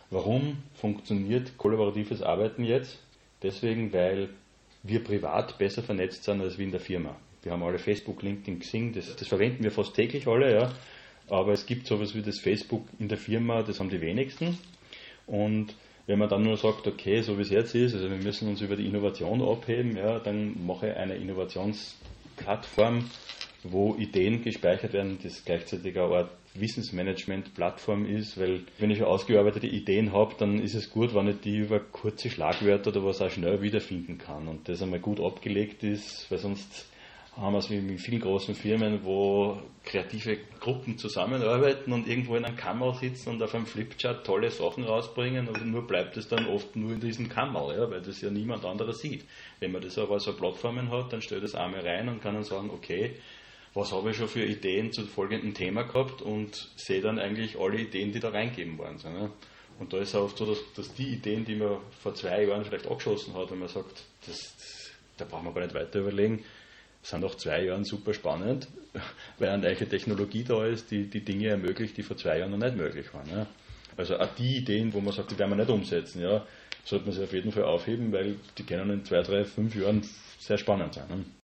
Warum funktioniert kollaboratives Arbeiten jetzt? Deswegen, weil wir privat besser vernetzt sind als wir in der Firma. Wir haben alle Facebook, LinkedIn, Xing, das verwenden wir fast täglich alle, ja. Aber es gibt sowas wie das Facebook in der Firma, das haben die wenigsten. Und wenn man dann nur sagt, okay, so wie es jetzt ist, also wir müssen uns über die Innovation abheben, ja, dann mache ich eine Innovationsplattform, wo Ideen gespeichert werden, das gleichzeitig eine Art Wissensmanagement-Plattform ist, weil wenn ich schon ausgearbeitete Ideen habe, dann ist es gut, wenn ich die über kurze Schlagwörter oder was auch schnell wiederfinden kann und das einmal gut abgelegt ist, weil sonst haben wir es wie in vielen großen Firmen, wo kreative Gruppen zusammenarbeiten und irgendwo in einem Kammer sitzen und auf einem Flipchart tolle Sachen rausbringen, aber nur bleibt es dann oft nur in diesem Kammer, ja, weil das ja niemand anderes sieht. Wenn man das aber so Plattformen hat, dann stellt das einmal rein und kann dann sagen, okay, was habe ich schon für Ideen zu folgendem Thema gehabt und sehe dann eigentlich alle Ideen, die da reingegeben worden sind. Ja. Und da ist es oft so, dass die Ideen, die man vor 2 Jahren vielleicht angeschossen hat, wenn man sagt, da brauchen wir gar nicht weiter überlegen, sind nach 2 Jahren super spannend, weil eine neue Technologie da ist, die Dinge ermöglicht, die vor 2 Jahren noch nicht möglich waren. Ja. Also auch die Ideen, wo man sagt, die werden wir nicht umsetzen, ja, sollte man sich auf jeden Fall aufheben, weil die können in 2, 3, 5 Jahren sehr spannend sein. Ne.